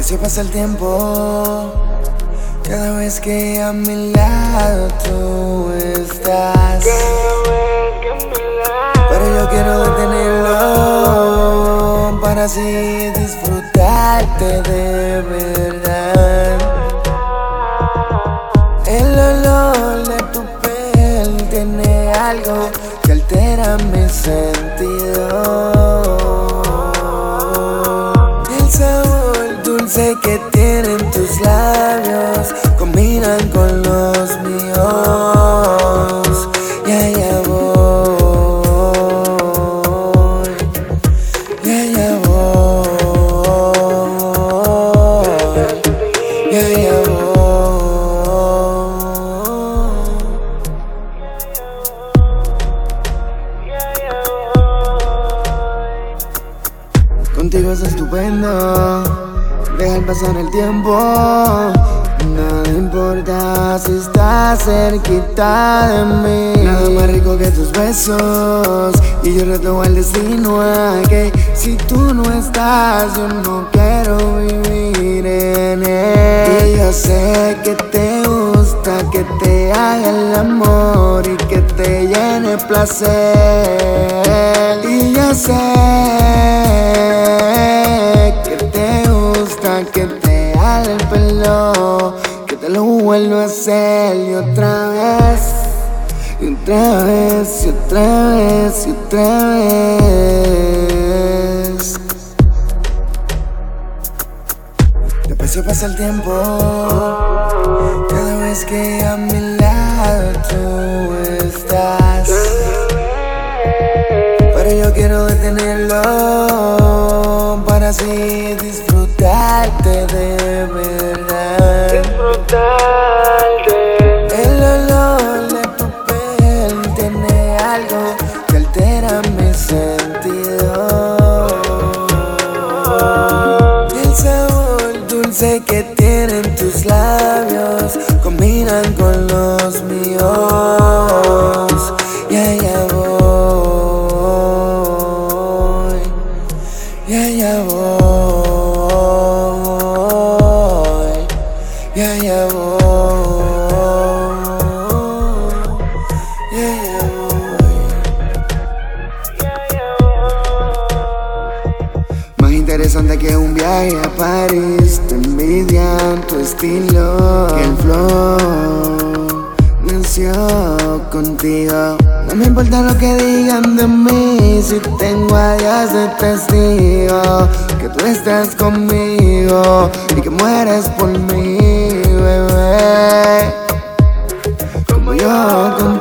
Despacio pasa el tiempo, cada vez que a mi lado tú estás. Pero yo quiero detenerlo para así disfrutarte de verdad. El olor de tu piel tiene algo que altera mis sentidos. El sabor dulce que tienen tus labios combinan con los míos. Y allá voy, y allá voy, y allá voy. Contigo es estupendo dejar pasar el tiempo. Nada importa si estás cerquita de mí. Nada más rico que tus besos. Y yo reto al destino a que si tú no estás, yo no quiero vivir en él. Y yo sé que te gusta que te haga el amor y que te llene placer. Y yo sé que te gusta que te haga el pelo, que te lo vuelvo a hacer y otra vez, y otra vez, y otra vez, y otra vez. Despacio pasa el tiempo, cada vez que a mi lado tú estás. Pero yo quiero detenerlo para así disfrutarte de verdad. El olor de tu piel tiene algo que altera mis sentidos. El sabor dulce que tienen tus labios combinan con los míos. Y allá voy, y allá voy, y allá voy, y allá voy. Más interesante que un viaje a París, te envidian tu estilo. Que el flow nació contigo. No me importa lo que digan de mí, si tengo a Dios de testigo, que tú estás conmigo y que mueres por mí, bebé, como yo contigo.